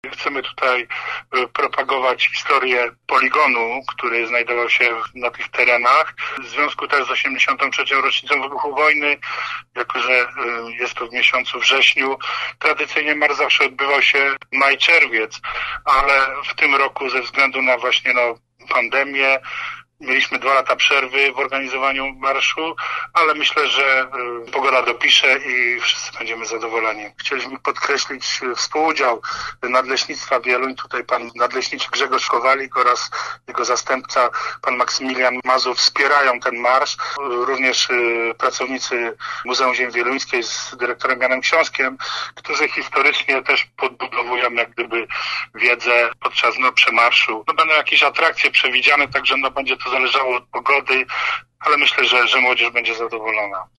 Chcemy tutaj propagować historię poligonu, który znajdował się na tych terenach. W związku też z 83. rocznicą wybuchu wojny, jako że jest to w miesiącu wrześniu, tradycyjnie marsz zawsze odbywał się maj-czerwiec, ale w tym roku ze względu na właśnie pandemię mieliśmy 2 lata przerwy w organizowaniu marszu, ale myślę, że pogoda dopisze i wszyscy będziemy zadowoleni. Chcieliśmy podkreślić współudział Nadleśnictwa Wieluń. Tutaj pan nadleśniczy Grzegorz Kowalik oraz jego zastępca pan Maksymilian Mazur wspierają ten marsz. Również pracownicy Muzeum Ziemi Wieluńskiej z dyrektorem Janem Książkiem, którzy historycznie też podbudowują jak gdyby wiedzę podczas przemarszu. Będą jakieś atrakcje przewidziane, także będzie to zależało od pogody, ale myślę, że młodzież będzie zadowolona.